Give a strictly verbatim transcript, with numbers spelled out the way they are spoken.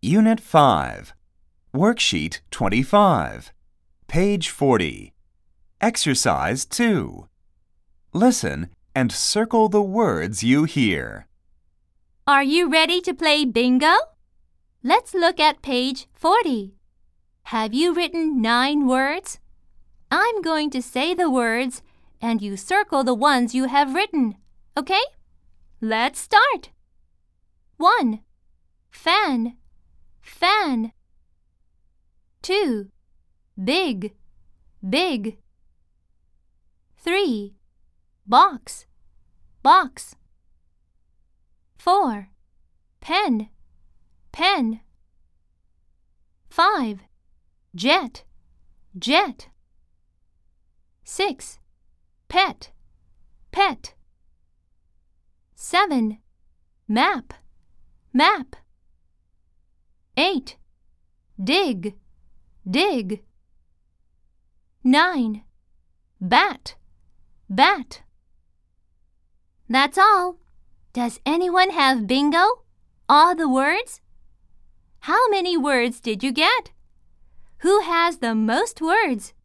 Unit five, Worksheet twenty-five, page forty. Exercise two. Listen and circle the words you hear. Are you ready to play bingo? Let's look at page forty. Have you written nine words? I'm going to say the words and you circle the ones you have written, okay? Let's start. one. Fan, fan. two. Big, big. three. Box, box. four. Pen, pen. five. Jet, jet. six. Pet, pet. seven. Map, map. eight. Dig, dig. nine. Bat, bat. That's all. Does anyone have bingo? All the words? How many words did you get? Who has the most words?